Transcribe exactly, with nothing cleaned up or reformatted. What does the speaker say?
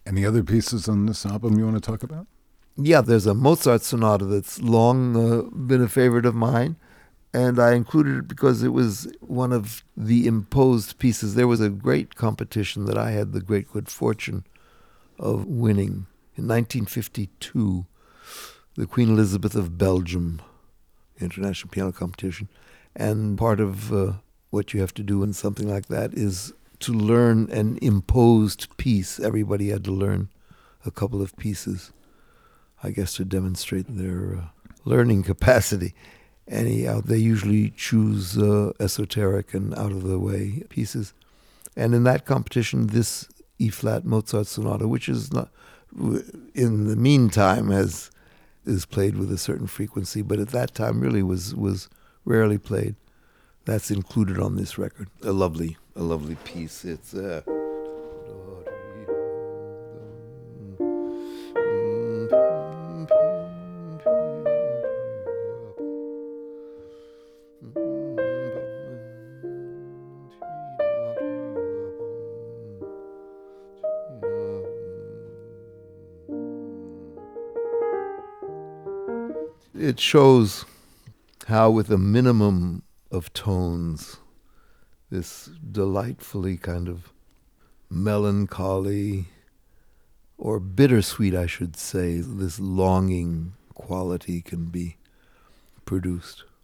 Any other pieces on this album you want to talk about? Yeah, there's a Mozart sonata that's long uh, been a favorite of mine, and I included it because it was one of the imposed pieces. There was a great competition that I had the great good fortune of winning in nineteen fifty-two, the Queen Elizabeth of Belgium International Piano Competition. And part of uh, what you have to do in something like that is to learn an imposed piece. Everybody had to learn a couple of pieces, I guess, to demonstrate their uh, learning capacity. Anyhow, they usually choose uh, esoteric and out-of-the-way pieces. And in that competition, this E-flat Mozart sonata, which is not, in the meantime, has is played with a certain frequency, but at that time really was was rarely played. That's included on this record. A lovely, a lovely piece. It's uh, it shows how with a minimum of tones, this delightfully kind of melancholy or bittersweet, I should say, this longing quality can be produced.